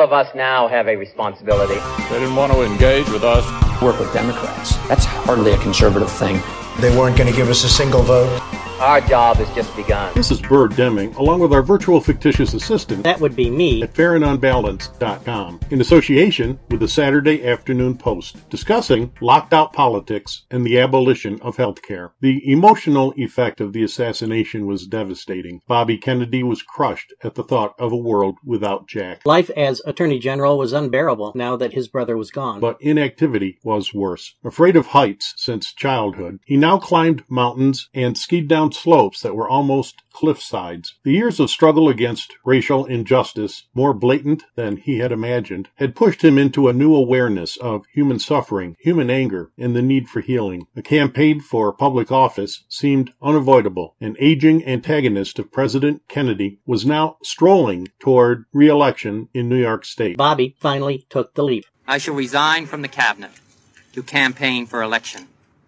of us now have a responsibility. They didn't want to engage with us. Work with Democrats. That's hardly a conservative thing. They weren't going to give us a single vote. Our job has just begun. This is Bird Deming, along with our virtual fictitious assistant. That would be me. At FairandUnbalanced.com, in association with the Saturday Afternoon Post, discussing locked-out politics and the abolition of health care. The emotional effect of the assassination was devastating. Bobby Kennedy was crushed at the thought of a world without Jack. Life as Attorney General was unbearable now that his brother was gone. But inactivity was worse. Afraid of heights since childhood, he now climbed mountains and skied down slopes that were almost cliff sides. The years of struggle against racial injustice, more blatant than he had imagined, had pushed him into a new awareness of human suffering, human anger, and the need for healing. A campaign for public office seemed unavoidable. An aging antagonist of President Kennedy was now strolling toward re-election in New York State. Bobby finally took the leap. I shall resign from the cabinet to campaign for election.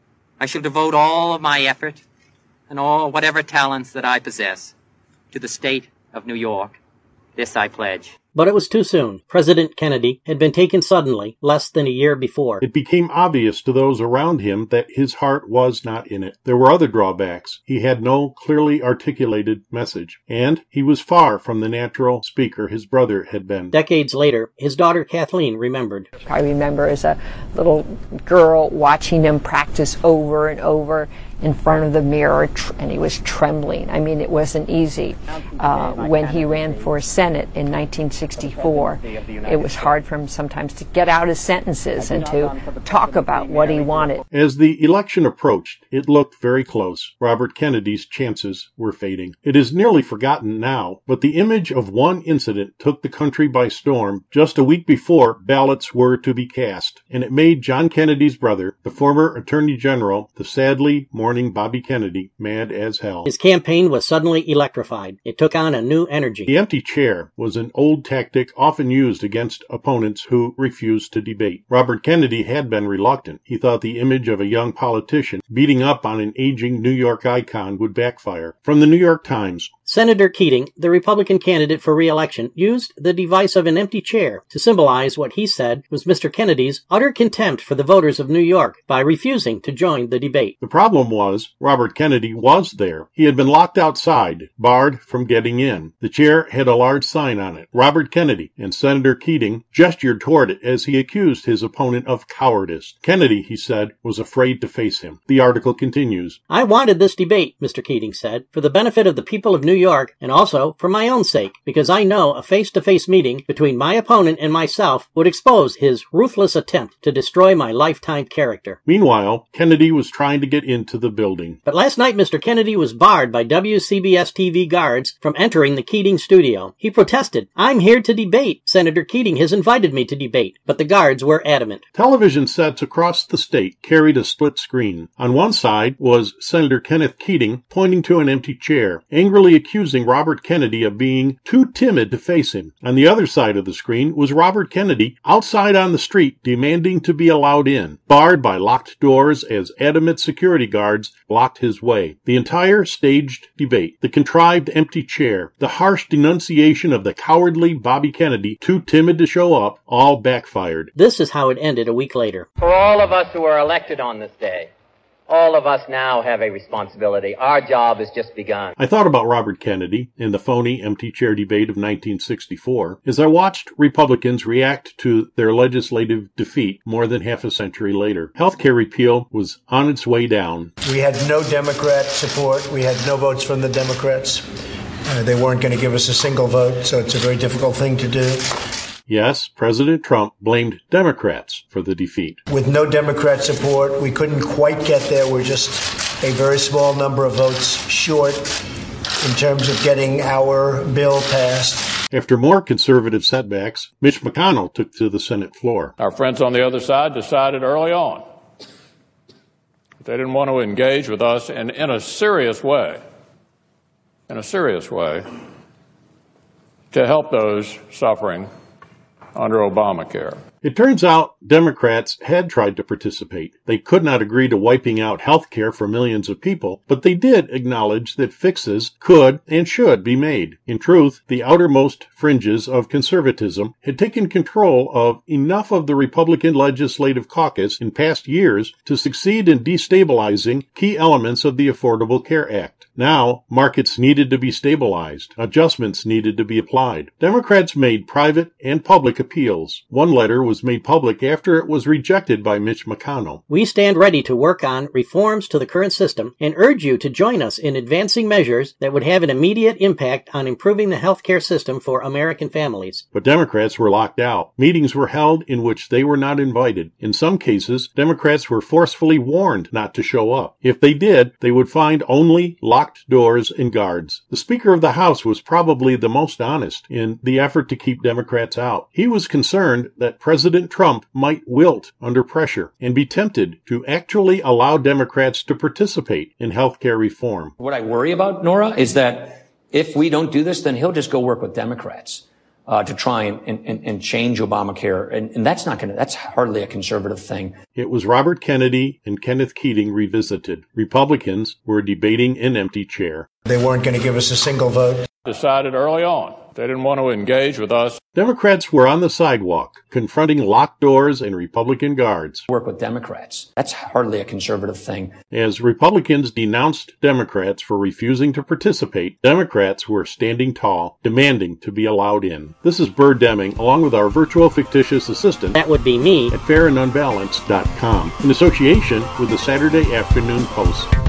I shall devote all of my effort and all whatever talents that I possess to the state of New York. This I pledge. But it was too soon. President Kennedy had been taken suddenly, less than a year before. It became obvious to those around him that his heart was not in it. There were other drawbacks. He had no clearly articulated message, and he was far from the natural speaker his brother had been. Decades later, his daughter Kathleen remembered. I remember as a little girl watching him practice over and over in front of the mirror, and he was trembling. I mean, it wasn't easy. When he ran for Senate in 1964, it was hard for him sometimes to get out his sentences and to talk about what he wanted. As the election approached, it looked very close. Robert Kennedy's chances were fading. It is nearly forgotten now, but the image of one incident took the country by storm just a week before ballots were to be cast, and it made John Kennedy's brother, the former Attorney General, the sadly mourning Bobby Kennedy, mad as hell. His campaign was suddenly electrified. It took on a new energy. The empty chair was an old tactic often used against opponents who refused to debate. Robert Kennedy had been reluctant. He thought the image of a young politician beating up on an aging New York icon would backfire. From the New York Times, Senator Keating, the Republican candidate for re-election, used the device of an empty chair to symbolize what he said was Mr. Kennedy's utter contempt for the voters of New York by refusing to join the debate. The problem was Robert Kennedy was there. He had been locked outside, barred from getting in. The chair had a large sign on it, Robert Kennedy, and Senator Keating gestured toward it as he accused his opponent of cowardice. Kennedy, he said, was afraid to face him. The article continues. I wanted this debate, Mr. Keating said, for the benefit of the people of New York, and also for my own sake, because I know a face-to-face meeting between my opponent and myself would expose his ruthless attempt to destroy my lifetime character. Meanwhile, Kennedy was trying to get into the building. But last night, Mr. Kennedy was barred by WCBS-TV guards from entering the Keating studio. He protested, I'm here to debate. Senator Keating has invited me to debate, but the guards were adamant. Television sets across the state carried a split screen. On one side was Senator Kenneth Keating pointing to an empty chair, angrily accusing Robert Kennedy of being too timid to face him. On the other side of the screen was Robert Kennedy outside on the street demanding to be allowed in, barred by locked doors as adamant security guards blocked his way. The entire staged debate, the contrived empty chair, the harsh denunciation of the cowardly Bobby Kennedy, too timid to show up, all backfired. This is how it ended a week later. For all of us who are elected on this day, all of us now have a responsibility. Our job has just begun. I thought about Robert Kennedy in the phony empty chair debate of 1964 as I watched Republicans react to their legislative defeat more than half a century later. Healthcare repeal was on its way down. We had no Democrat support. We had no votes from the Democrats. They weren't going to give us a single vote, so it's a very difficult thing to do. Yes, President Trump blamed Democrats for the defeat. With no Democrat support, we couldn't quite get there. We're just a very small number of votes short in terms of getting our bill passed. After more conservative setbacks, Mitch McConnell took to the Senate floor. Our friends on the other side decided early on that they didn't want to engage with us in a serious way, to help those suffering under Obamacare. It turns out Democrats had tried to participate. They could not agree to wiping out health care for millions of people, but they did acknowledge that fixes could and should be made. In truth, the outermost fringes of conservatism had taken control of enough of the Republican Legislative Caucus in past years to succeed in destabilizing key elements of the Affordable Care Act. Now, markets needed to be stabilized. Adjustments needed to be applied. Democrats made private and public appeals. One letter was made public after it was rejected by Mitch McConnell. We stand ready to work on reforms to the current system and urge you to join us in advancing measures that would have an immediate impact on improving the healthcare system for American families. But Democrats were locked out. Meetings were held in which they were not invited. In some cases, Democrats were forcefully warned not to show up. If they did, they would find only locked doors and guards. The Speaker of the House was probably the most honest in the effort to keep Democrats out. He was concerned that President Trump might wilt under pressure and be tempted to actually allow Democrats to participate in health care reform. What I worry about, Nora, is that if we don't do this, then he'll just go work with Democrats to try and change Obamacare. And that's hardly a conservative thing. It was Robert Kennedy and Kenneth Keating revisited. Republicans were debating an empty chair. They weren't going to give us a single vote. Decided early on they didn't want to engage with us. Democrats were on the sidewalk, confronting locked doors and Republican guards. Work with Democrats. That's hardly a conservative thing. As Republicans denounced Democrats for refusing to participate, Democrats were standing tall, demanding to be allowed in. This is Bird Deming, along with our virtual fictitious assistant. That would be me. At fairandunbalanced.com, in association with the Saturday Afternoon Post.